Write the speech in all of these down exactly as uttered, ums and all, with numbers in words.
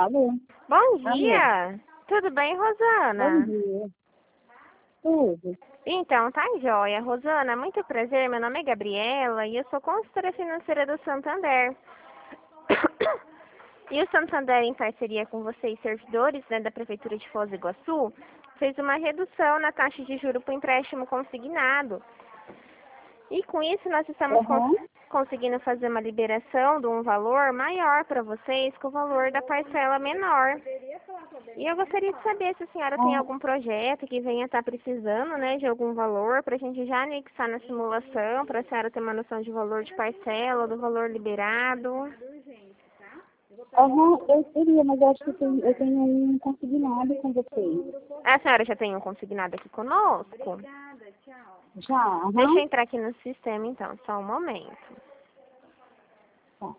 Alô? Bom Alô? dia! Tudo bem, Rosana? Bom dia. Tudo. Então, tá joia. Rosana, muito prazer. Meu nome é Gabriela e eu sou consultora financeira do Santander. E o Santander, em parceria com vocês, servidores, né, da Prefeitura de Foz do Iguaçu, fez uma redução na taxa de juros para o empréstimo consignado. E com isso nós estamos cons Aham. conseguindo fazer uma liberação de um valor maior para vocês, com o valor da parcela menor. E eu gostaria de saber se a senhora tem Ah, algum projeto que venha estar precisando, né, de algum valor, para a gente já anexar na simulação, para a senhora ter uma noção de valor de parcela, do valor liberado. Aham, eu queria, mas eu acho que eu tenho, eu tenho um consignado com vocês. A senhora já tem um consignado aqui conosco? Já? Aham. Deixa eu entrar aqui no sistema então, só um momento. Tá.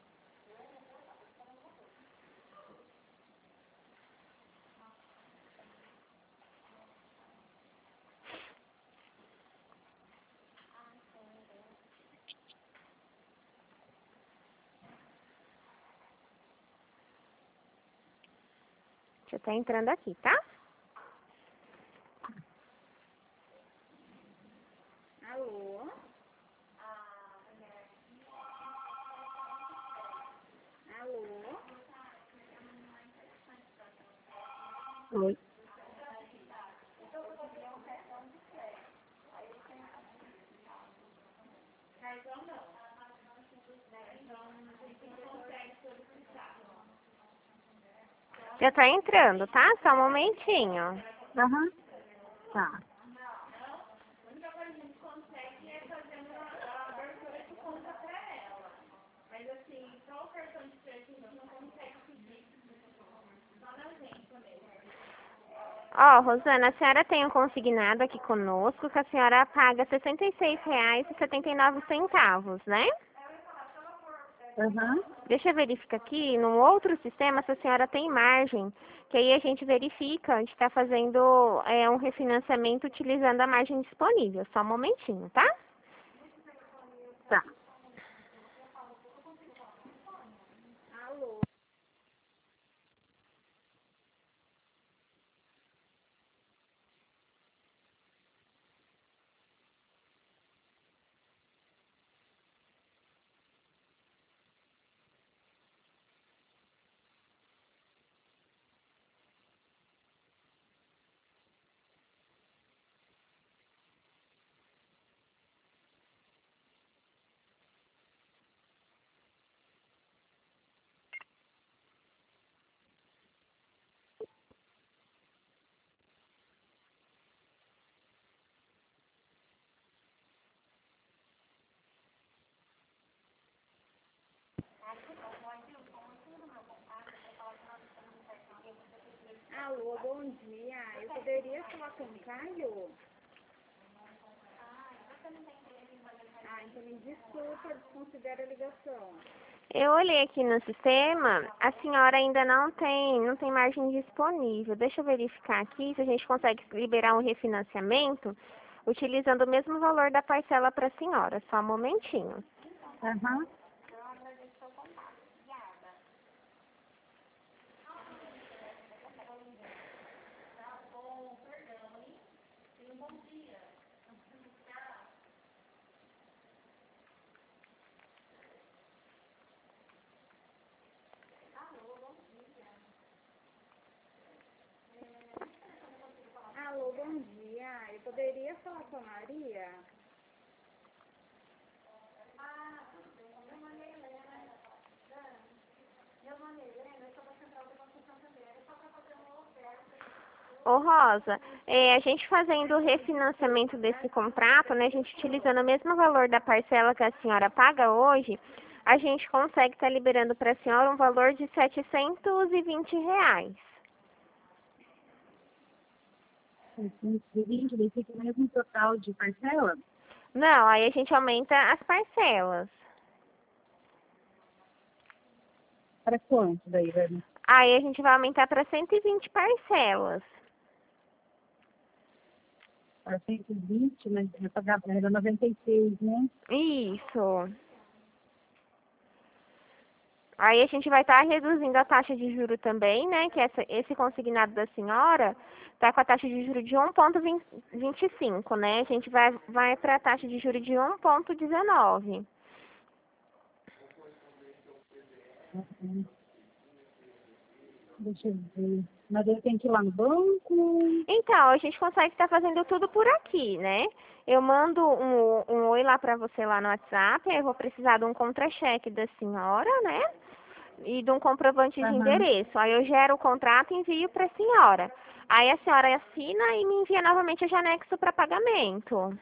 Já tá entrando aqui, tá? Alô? Alô? Oi. Já tá entrando, tá? Só um momentinho. Aham. Tá. Ó, Rosana, a senhora tem um consignado aqui conosco que a senhora paga sessenta e seis reais e setenta e nove centavos, né? Aham. Deixa eu verificar aqui, num outro sistema, se a senhora tem margem, que aí a gente verifica, a gente está fazendo é, um refinanciamento utilizando a margem disponível. Só um momentinho, tá? Tá. Alô? Alô, bom dia. Eu poderia falar com o Caio? Ah, então me desculpa, desconsidera a ligação. Eu olhei aqui no sistema, a senhora ainda não tem, não tem margem disponível. Deixa eu verificar aqui se a gente consegue liberar um refinanciamento utilizando o mesmo valor da parcela para a senhora. Só um momentinho. Aham. Alô, bom dia. Eu poderia falar com a Maria? Ô Rosa, é, a gente fazendo o refinanciamento desse contrato, né, a gente utilizando o mesmo valor da parcela que a senhora paga hoje, a gente consegue estar liberando para a senhora um valor de setecentos e vinte reais. vinte, daí fica o mesmo total de parcela? Não, aí a gente aumenta as parcelas. Para quanto daí, velho? Aí a gente vai aumentar para cento e vinte parcelas. Para cento e vinte, mas eu pagava, era noventa e seis, né? Isso. Aí a gente vai estar reduzindo a taxa de juro também, né? Que essa, esse consignado da senhora está com a taxa de juro de um vírgula vinte e cinco, né? A gente vai, vai para a taxa de juro de um vírgula dezenove. Uhum. Deixa eu ver. Mas eu tenho que ir lá no banco. Então, a gente consegue estar fazendo tudo por aqui, né? Eu mando um, um oi lá para você lá no WhatsApp, aí eu vou precisar de um contra-cheque da senhora, né? E de um comprovante de Aham. endereço. Aí eu gero o contrato e envio para a senhora. Aí a senhora assina e me envia novamente o anexo para pagamento.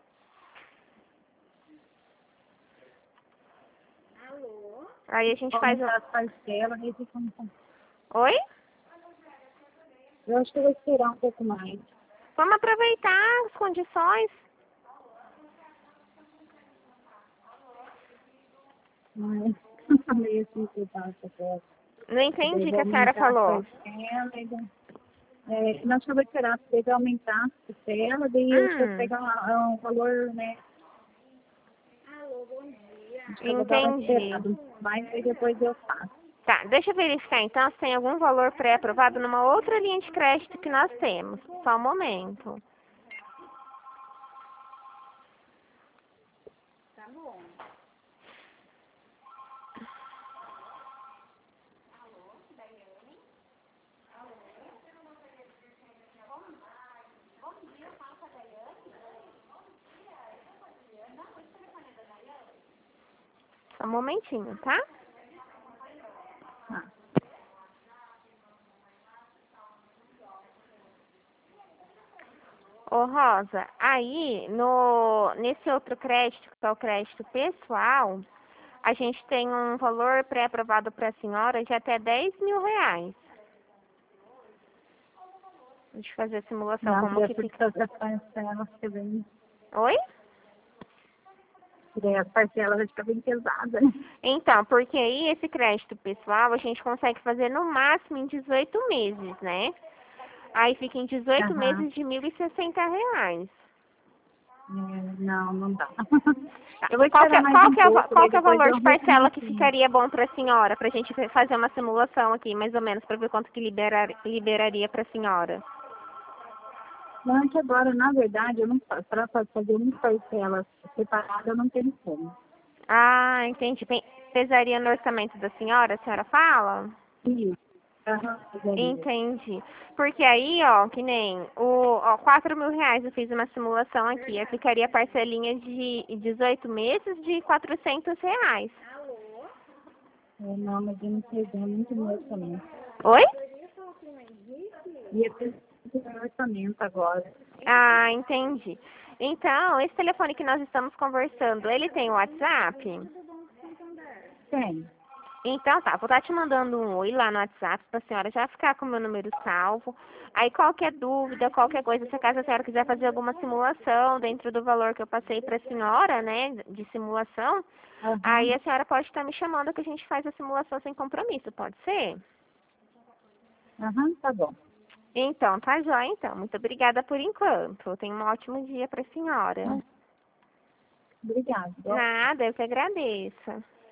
Alô? Aí a gente faz Como o... tá as parcelas, aí fica um pouco- Oi? eu acho que eu vou esperar um pouco mais. Vamos aproveitar as condições. Mas meio assim que eu faço agora. Não entendi o que Vou a senhora aumentar as falou. parcelas. e daí- É, nós vamos esperar para ele aumentar as parcelas, daí eu vou Hum, pegar um, um valor, né? Alô, bom dia. Acho que eu vou dar uma entendi. esperada. Mas aí depois eu faço. Tá, deixa eu verificar então se tem algum valor pré-aprovado numa outra linha de crédito que nós temos. Só um momento. Tá bom. Só um momentinho, tá? Tá. Ô Rosa, aí no, nesse outro crédito, que é o crédito pessoal, a gente tem um valor pré-aprovado para a senhora de até dez mil reais. Deixa eu fazer a simulação, Não, como é que porque fica. as parcelas ficam bem. Oi? Daí as parcelas vai ficar bem pesadas, né? Então, porque aí esse crédito pessoal a gente consegue fazer no máximo em dezoito meses, né? Aí fica em dezoito Aham. meses de mil e sessenta reais. É, não, não dá. Tá. Eu vou Qual que, esperar é- mais qual, um que é, o va- pouco, qual daí que é o depois valor eu de parcela que refinancio. ficaria bom para a senhora, para a gente fe- fazer uma simulação aqui, mais ou menos, para ver quanto que liberar, liberaria para a senhora? Não, é que agora, na verdade, eu não faço. Para fazer uma parcela separada, eu não tenho como. Ah, entendi. Pen- Pesaria no orçamento da senhora, a senhora fala? Isso. Aham, fizeria. Entendi. Porque aí, ó, que nem o ó, quatro mil reais eu fiz uma simulação aqui. Eu ficaria parcelinha de dezoito meses de quatrocentos reais. Alô? É, não, mas eu não sei, é muito meu orçamento. Oi? Poderia falar com o Henrique? E eu preciso do orçamento agora. Ah, entendi. Então, esse telefone que nós estamos conversando, ele tem WhatsApp? Tudo bom com Santander? Tem. Então tá, vou estar te mandando um oi lá no WhatsApp para a senhora já ficar com o meu número salvo. Aí qualquer dúvida, qualquer coisa, se caso a senhora quiser fazer alguma simulação dentro do valor que eu passei para a senhora, né, de simulação, Aham, aí a senhora pode estar me chamando que a gente faz a simulação sem compromisso, pode ser? aham, tá bom. Então, tá jóia então. Muito obrigada por enquanto. Tenha um ótimo dia para a senhora. Obrigada. Nada, eu que agradeço.